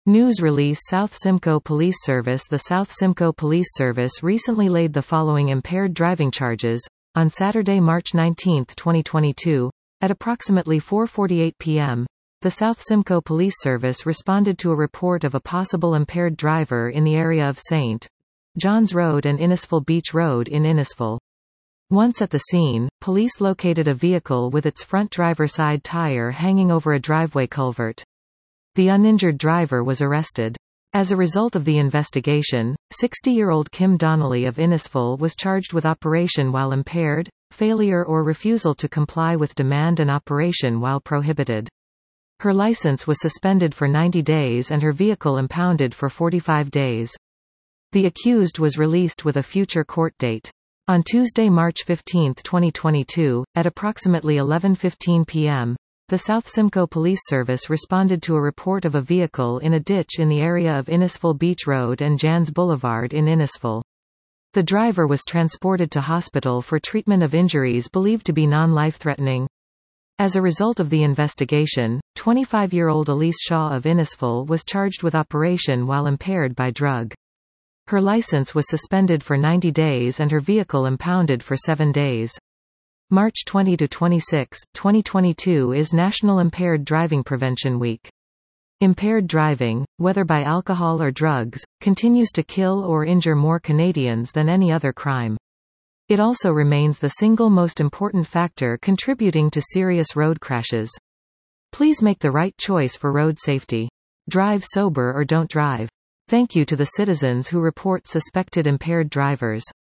News release South Simcoe Police Service. The South Simcoe Police Service recently laid the following impaired driving charges. On Saturday, March 19, 2022, at approximately 4:48 p.m., the South Simcoe Police Service responded to a report of a possible impaired driver in the area of St. John's Road and Innisfil Beach Road in Innisfil. Once at the scene, police located a vehicle with its front driver's side tire hanging over a driveway culvert. The uninjured driver was arrested. As a result of the investigation, 60-year-old Kim Donnelly of Innisfil was charged with operation while impaired, failure or refusal to comply with demand, and operation while prohibited. Her license was suspended for 90 days and her vehicle impounded for 45 days. The accused was released with a future court date. On Tuesday, March 15, 2022, at approximately 11:15 p.m., the South Simcoe Police Service responded to a report of a vehicle in a ditch in the area of Innisfil Beach Road and Jans Boulevard in Innisfil. The driver was transported to hospital for treatment of injuries believed to be non-life-threatening. As a result of the investigation, 25-year-old Elise Shaw of Innisfil was charged with operation while impaired by drug. Her license was suspended for 90 days and her vehicle impounded for 7 days. March 20 to 26, 2022 is National Impaired Driving Prevention Week. Impaired driving, whether by alcohol or drugs, continues to kill or injure more Canadians than any other crime. It also remains the single most important factor contributing to serious road crashes. Please make the right choice for road safety. Drive sober or don't drive. Thank you to the citizens who report suspected impaired drivers.